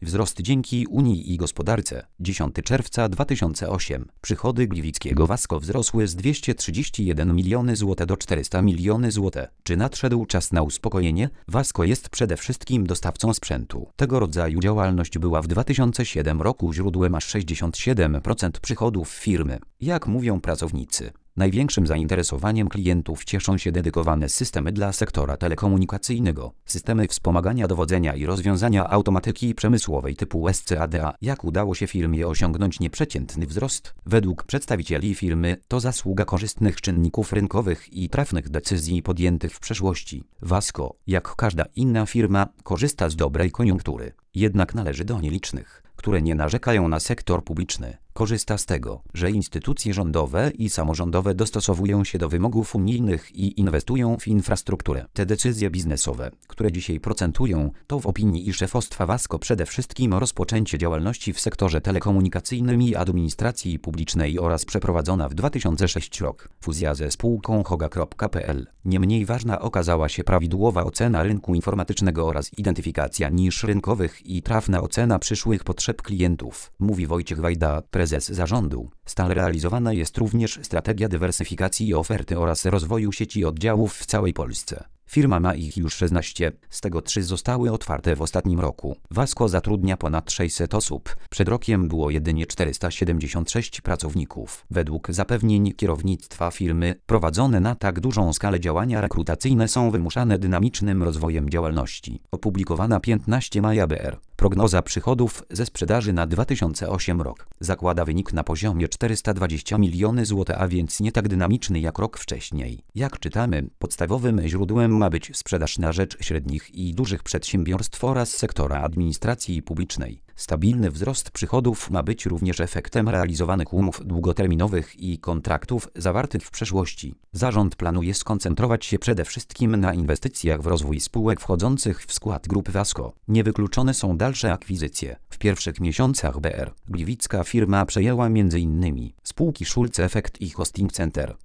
Wzrost dzięki Unii i gospodarce. 10 czerwca 2008. Przychody gliwickiego Wasco wzrosły z 231 miliony zł do 400 miliony zł. Czy nadszedł czas na uspokojenie? Wasco jest przede wszystkim dostawcą sprzętu. Tego rodzaju działalność była w 2007 roku źródłem aż 67% przychodów firmy. Jak mówią pracownicy, największym zainteresowaniem klientów cieszą się dedykowane systemy dla sektora telekomunikacyjnego, systemy wspomagania dowodzenia i rozwiązania automatyki przemysłowej typu SCADA. Jak udało się firmie osiągnąć nieprzeciętny wzrost? Według przedstawicieli firmy to zasługa korzystnych czynników rynkowych i trafnych decyzji podjętych w przeszłości. Wasco, jak każda inna firma, korzysta z dobrej koniunktury. Jednak należy do nielicznych, które nie narzekają na sektor publiczny. Korzysta z tego, że instytucje rządowe i samorządowe dostosowują się do wymogów unijnych i inwestują w infrastrukturę. Te decyzje biznesowe, które dzisiaj procentują, to w opinii i szefostwa Wasco przede wszystkim rozpoczęcie działalności w sektorze telekomunikacyjnym i administracji publicznej oraz przeprowadzona w 2006 rok fuzja ze spółką Hoga.pl. Niemniej ważna okazała się prawidłowa ocena rynku informatycznego oraz identyfikacja nisz rynkowych i trafna ocena przyszłych potrzeb klientów, mówi Wojciech Wajda, prezes zarządu. Stale realizowana jest również strategia dywersyfikacji oferty oraz rozwoju sieci oddziałów w całej Polsce. Firma ma ich już 16, z tego 3 zostały otwarte w ostatnim roku. Wasco zatrudnia ponad 600 osób. Przed rokiem było jedynie 476 pracowników. Według zapewnień kierownictwa firmy, prowadzone na tak dużą skalę działania rekrutacyjne są wymuszane dynamicznym rozwojem działalności. Opublikowana 15 maja BR. Prognoza przychodów ze sprzedaży na 2008 rok zakłada wynik na poziomie 420 miliony zł, a więc nie tak dynamiczny jak rok wcześniej. Jak czytamy, podstawowym źródłem ma być sprzedaż na rzecz średnich i dużych przedsiębiorstw oraz sektora administracji publicznej. Stabilny wzrost przychodów ma być również efektem realizowanych umów długoterminowych i kontraktów zawartych w przeszłości. Zarząd planuje skoncentrować się przede wszystkim na inwestycjach w rozwój spółek wchodzących w skład grupy Wasco. Niewykluczone są dalsze akwizycje. W pierwszych miesiącach BR gliwicka firma przejęła m.in. spółki Schulze Effect i Hosting Center.